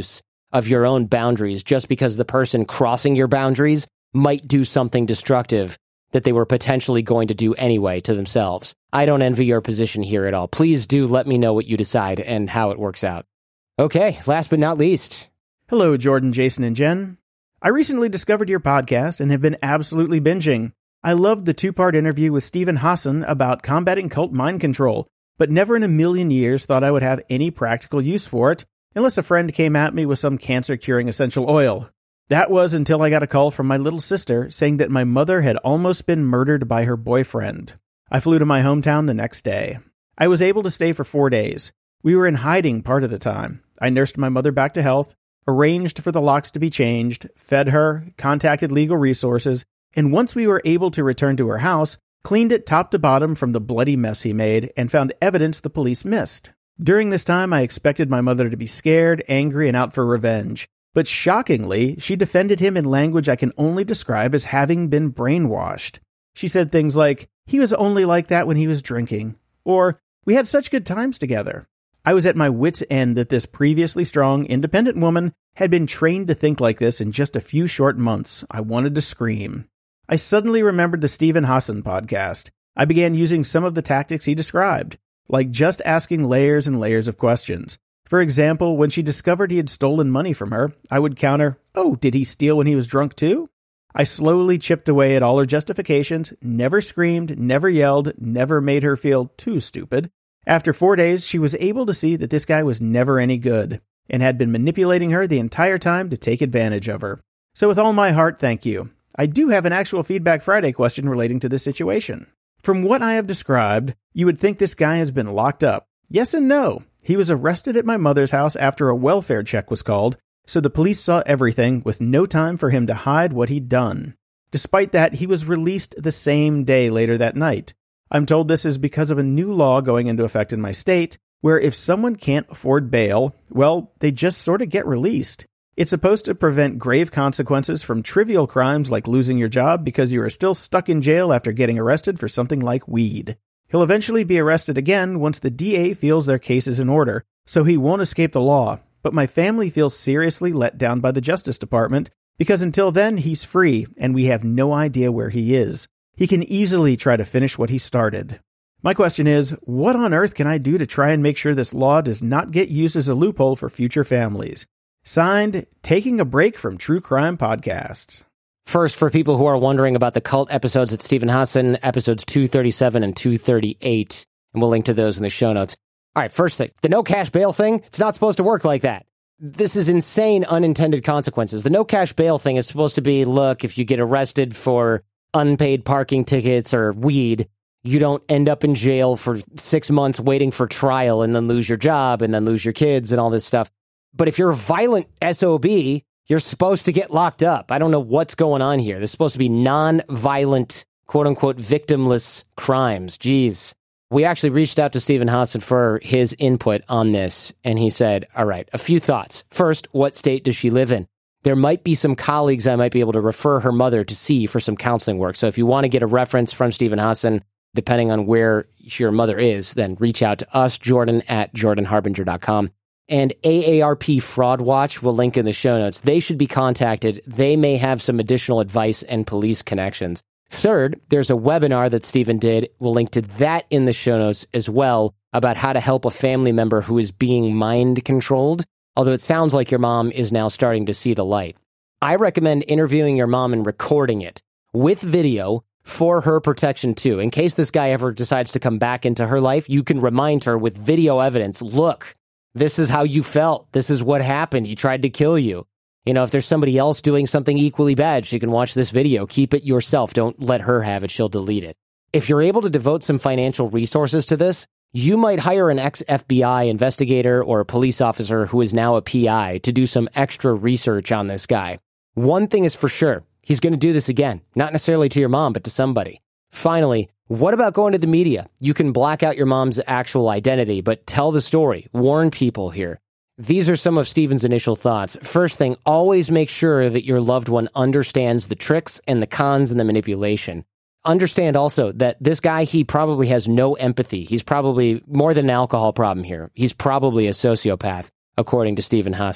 of your own boundaries just because the person crossing your boundaries might do something destructive that they were potentially going to do anyway to themselves. I don't envy your position here at all. Please do let me know what you decide and how it works out. Okay, last but not least. Hello, Jordan, Jason, and Jen. I recently discovered your podcast and have been absolutely binging. I loved the 2-part interview with Steven Hassan about combating cult mind control, but never in a million years thought I would have any practical use for it, unless a friend came at me with some cancer-curing essential oil. That was until I got a call from my little sister saying that my mother had almost been murdered by her boyfriend. I flew to my hometown the next day. I was able to stay for 4 days. We were in hiding part of the time. I nursed my mother back to health, arranged for the locks to be changed, fed her, contacted legal resources, and once we were able to return to her house, cleaned it top to bottom from the bloody mess he made and found evidence the police missed. During this time, I expected my mother to be scared, angry, and out for revenge. But shockingly, she defended him in language I can only describe as having been brainwashed. She said things like, "He was only like that when he was drinking," or "We had such good times together." I was at my wit's end that this previously strong, independent woman had been trained to think like this in just a few short months. I wanted to scream. I suddenly remembered the Steven Hassan podcast. I began using some of the tactics he described, like just asking layers and layers of questions. For example, when she discovered he had stolen money from her, I would counter, "Oh, did he steal when he was drunk too?" I slowly chipped away at all her justifications, never screamed, never yelled, never made her feel too stupid. After 4 days, she was able to see that this guy was never any good, and had been manipulating her the entire time to take advantage of her. So with all my heart, thank you. I do have an actual Feedback Friday question relating to this situation. From what I have described, you would think this guy has been locked up. Yes and no. He was arrested at my mother's house after a welfare check was called, so the police saw everything with no time for him to hide what he'd done. Despite that, he was released the same day later that night. I'm told this is because of a new law going into effect in my state, where if someone can't afford bail, well, they just sort of get released. It's supposed to prevent grave consequences from trivial crimes like losing your job because you are still stuck in jail after getting arrested for something like weed. He'll eventually be arrested again once the DA feels their case is in order, so he won't escape the law. But my family feels seriously let down by the Justice Department because until then he's free and we have no idea where he is. He can easily try to finish what he started. My question is, what on earth can I do to try and make sure this law does not get used as a loophole for future families? Signed, Taking a Break from True Crime Podcasts. First, for people who are wondering about the cult episodes at Steven Hassan, episodes 237 and 238, and we'll link to those in the show notes. All right, first thing, the no cash bail thing, it's not supposed to work like that. This is insane unintended consequences. The no cash bail thing is supposed to be, look, if you get arrested for unpaid parking tickets or weed, you don't end up in jail for 6 months waiting for trial and then lose your job and then lose your kids and all this stuff. But if you're a violent SOB, you're supposed to get locked up. I don't know what's going on here. This is supposed to be non-violent, quote-unquote, victimless crimes. Jeez. We actually reached out to Steven Hassan for his input on this, and he said, all right, a few thoughts. First, what state does she live in? There might be some colleagues I might be able to refer her mother to see for some counseling work. So if you want to get a reference from Steven Hassan, depending on where your mother is, then reach out to us, Jordan, at jordanharbinger.com. And AARP Fraud Watch will link in the show notes. They should be contacted. They may have some additional advice and police connections. Third, there's a webinar that Steven did. We'll link to that in the show notes as well about how to help a family member who is being mind controlled, although it sounds like your mom is now starting to see the light. I recommend interviewing your mom and recording it with video for her protection too. In case this guy ever decides to come back into her life, you can remind her with video evidence, look, this is how you felt. This is what happened. He tried to kill you. You know, if there's somebody else doing something equally bad, she can watch this video. Keep it yourself. Don't let her have it. She'll delete it. If you're able to devote some financial resources to this, you might hire an ex-FBI investigator or a police officer who is now a PI to do some extra research on this guy. One thing is for sure, he's going to do this again. Not necessarily to your mom, but to somebody. Finally, what about going to the media? You can black out your mom's actual identity, but tell the story. Warn people here. These are some of Steven's initial thoughts. First thing, always make sure that your loved one understands the tricks and the cons and the manipulation. Understand also that this guy, he probably has no empathy. He's probably more than an alcohol problem here. He's probably a sociopath, according to Steven Hassan.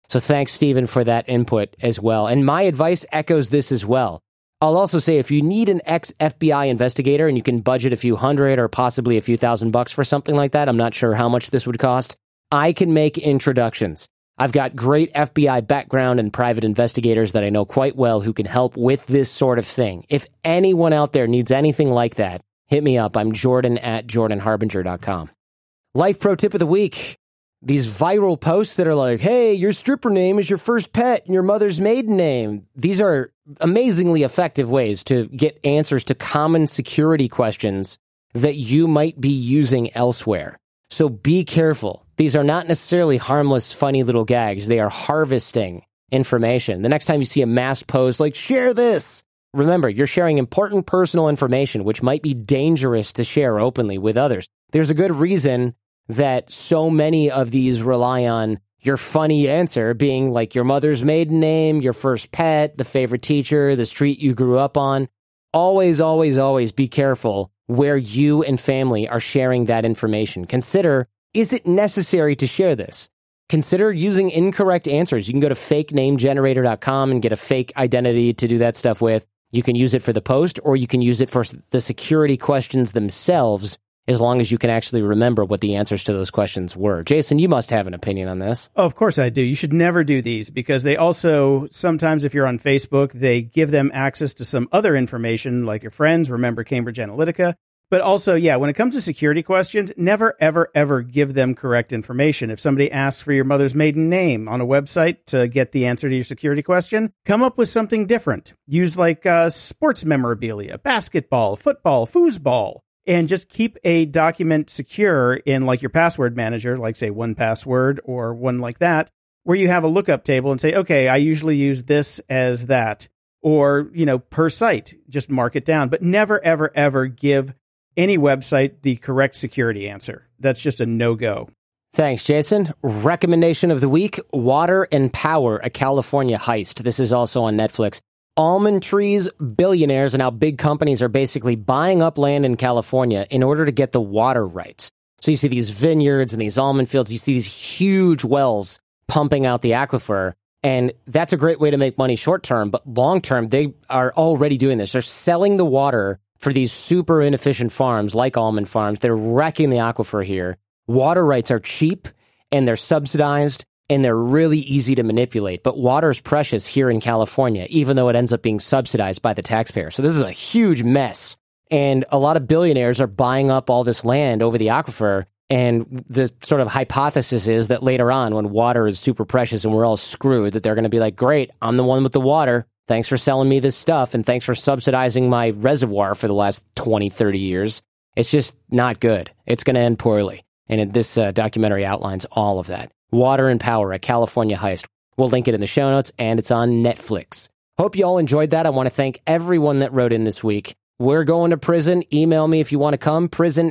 So thanks, Stephen, for that input as well. And my advice echoes this as well. I'll also say if you need an ex-FBI investigator and you can budget a few hundred or possibly a few $1,000 for something like that, I'm not sure how much this would cost, I can make introductions. I've got great FBI background and private investigators that I know quite well who can help with this sort of thing. If anyone out there needs anything like that, hit me up. I'm Jordan at jordanharbinger.com. Life pro tip of the week. These viral posts that are like, hey, your stripper name is your first pet and your mother's maiden name. These are amazingly effective ways to get answers to common security questions that you might be using elsewhere. So be careful. These are not necessarily harmless, funny little gags. They are harvesting information. The next time you see a mass post like, share this, remember, you're sharing important personal information, which might be dangerous to share openly with others. There's a good reason that so many of these rely on your funny answer being like your mother's maiden name, your first pet, the favorite teacher, the street you grew up on. Always, always, always be careful where you and family are sharing that information. Consider, is it necessary to share this? Consider using incorrect answers. You can go to fakenamegenerator.com and get a fake identity to do that stuff with. You can use it for the post, or you can use it for the security questions themselves, as long as you can actually remember what the answers to those questions were. Jason, you must have an opinion on this. Oh, of course I do. You should never do these because they also, sometimes if you're on Facebook, they give them access to some other information like your friends. Remember Cambridge Analytica. But also, yeah, when it comes to security questions, never, ever, ever give them correct information. If somebody asks for your mother's maiden name on a website to get the answer to your security question, come up with something different. Use like sports memorabilia, basketball, football, foosball. And just keep a document secure in like your password manager, like say 1Password or one like that, where you have a lookup table and say, okay, I usually use this as that, or, per site, just mark it down. But never, ever, ever give any website the correct security answer. That's just a no-go. Thanks, Jason. Recommendation of the week, Water and Power, a California Heist. This is also on Netflix. Almond trees, billionaires, and how big companies are basically buying up land in California in order to get the water rights. So you see these vineyards and these almond fields, you see these huge wells pumping out the aquifer, and that's a great way to make money short term, but long term, they are already doing this. They're selling the water for these super inefficient farms like almond farms. They're wrecking the aquifer here. Water rights are cheap, and they're subsidized, and they're really easy to manipulate. But water is precious here in California, even though it ends up being subsidized by the taxpayer. So this is a huge mess. And a lot of billionaires are buying up all this land over the aquifer. And the sort of hypothesis is that later on, when water is super precious and we're all screwed, that they're going to be like, great, I'm the one with the water. Thanks for selling me this stuff. And thanks for subsidizing my reservoir for the last 20, 30 years. It's just not good. It's going to end poorly. And this documentary outlines all of that. Water and Power, a California Heist. We'll link it in the show notes, and it's on Netflix. Hope you all enjoyed that. I want to thank everyone that wrote in this week. We're going to prison. Email me if you want to come,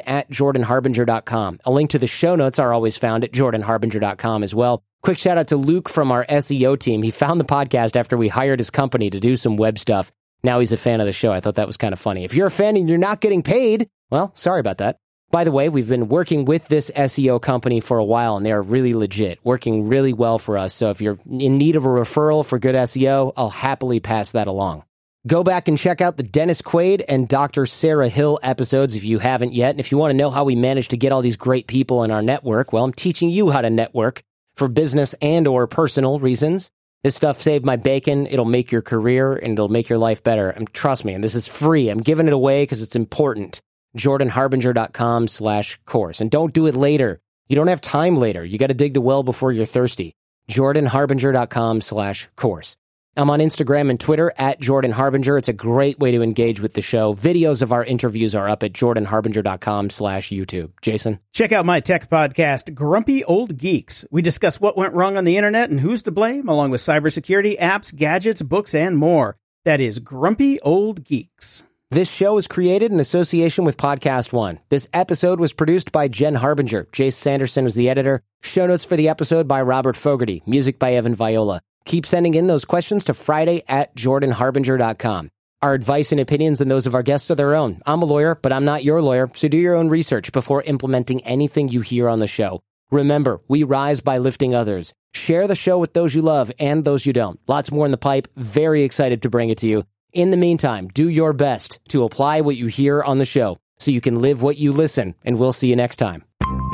prison@jordanharbinger.com. A link to the show notes are always found at jordanharbinger.com as well. Quick shout out to Luke from our SEO team. He found the podcast after we hired his company to do some web stuff. Now he's a fan of the show. I thought that was kind of funny. If you're a fan and you're not getting paid, well, sorry about that. By the way, we've been working with this SEO company for a while, and they are really legit, working really well for us. So if you're in need of a referral for good SEO, I'll happily pass that along. Go back and check out the Dennis Quaid and Dr. Sarah Hill episodes if you haven't yet. And if you want to know how we managed to get all these great people in our network, well, I'm teaching you how to network for business and or personal reasons. This stuff saved my bacon. It'll make your career and it'll make your life better. And trust me, and this is free. I'm giving it away because it's important. jordanharbinger.com/course. And don't do it later. You don't have time later. You got to dig the well before you're thirsty. jordanharbinger.com/course. I'm on Instagram and Twitter at Jordan Harbinger. It's a great way to engage with the show. Videos of our interviews are up at jordanharbinger.com/YouTube. Jason? Check out my tech podcast, Grumpy Old Geeks. We discuss what went wrong on the internet and who's to blame, along with cybersecurity, apps, gadgets, books, and more. That is Grumpy Old Geeks. This show is created in association with Podcast One. This episode was produced by Jen Harbinger. Jace Sanderson was the editor. Show notes for the episode by Robert Fogarty. Music by Evan Viola. Keep sending in those questions to Friday@jordanharbinger.com. Our advice and opinions and those of our guests are their own. I'm a lawyer, but I'm not your lawyer, so do your own research before implementing anything you hear on the show. Remember, we rise by lifting others. Share the show with those you love and those you don't. Lots more in the pipe. Very excited to bring it to you. In the meantime, do your best to apply what you hear on the show so you can live what you listen, and we'll see you next time.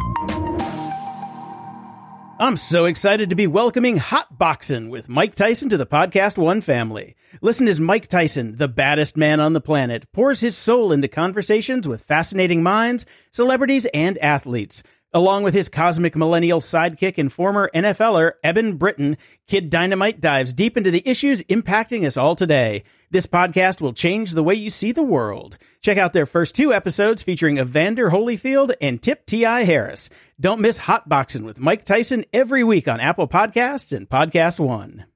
I'm so excited to be welcoming Hot Boxin' with Mike Tyson to the Podcast One family. Listen as Mike Tyson, the baddest man on the planet, pours his soul into conversations with fascinating minds, celebrities, and athletes. Along with his cosmic millennial sidekick and former NFLer, Eben Britton, Kid Dynamite dives deep into the issues impacting us all today. This podcast will change the way you see the world. Check out their first 2 episodes featuring Evander Holyfield and Tip T.I. Harris. Don't miss Hot Boxin' with Mike Tyson every week on Apple Podcasts and Podcast One.